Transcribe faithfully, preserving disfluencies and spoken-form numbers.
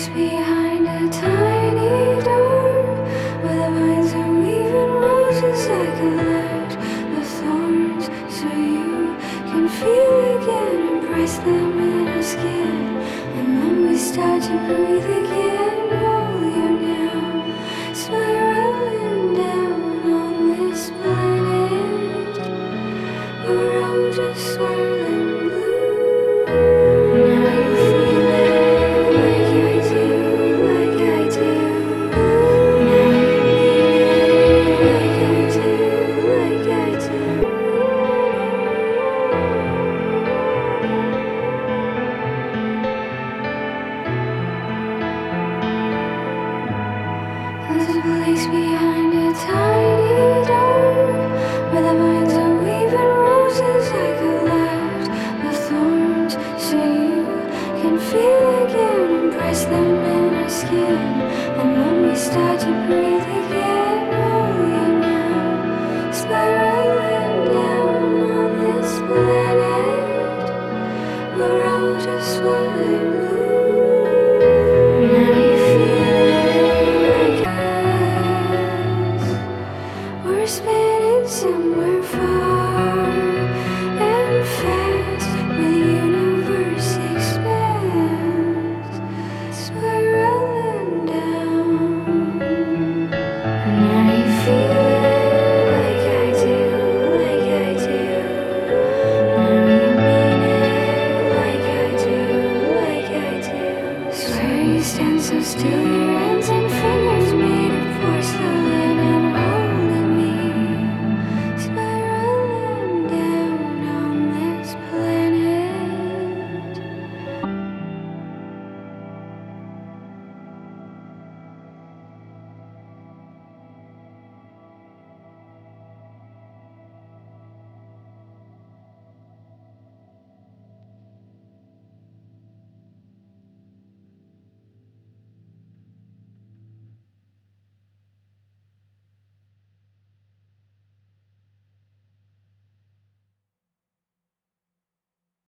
place behind a tiny door where the vines are weaving roses that collect the thorns so you can feel again and press them in our skin. And then we start to breathe again. Oh, you're now spiraling down on this planet. We're all just swirling blue. Now you feel it like I do, like I do. Now you need it like I do, like I do. There's a place behind a tiny door where the vines are weaving roses that collect the thorns so you can feel again and press them in our skin. And when we start to breathe again, oh, you're now spiraling down on this planet. We're all just swirling blue. Now you feel it like us. We're spinning somewhere far and fast where the universe expands, spiraling down. Now you feel it like I do, like I do. Now you mean it like I do, like I do. Swear you stand so still, you're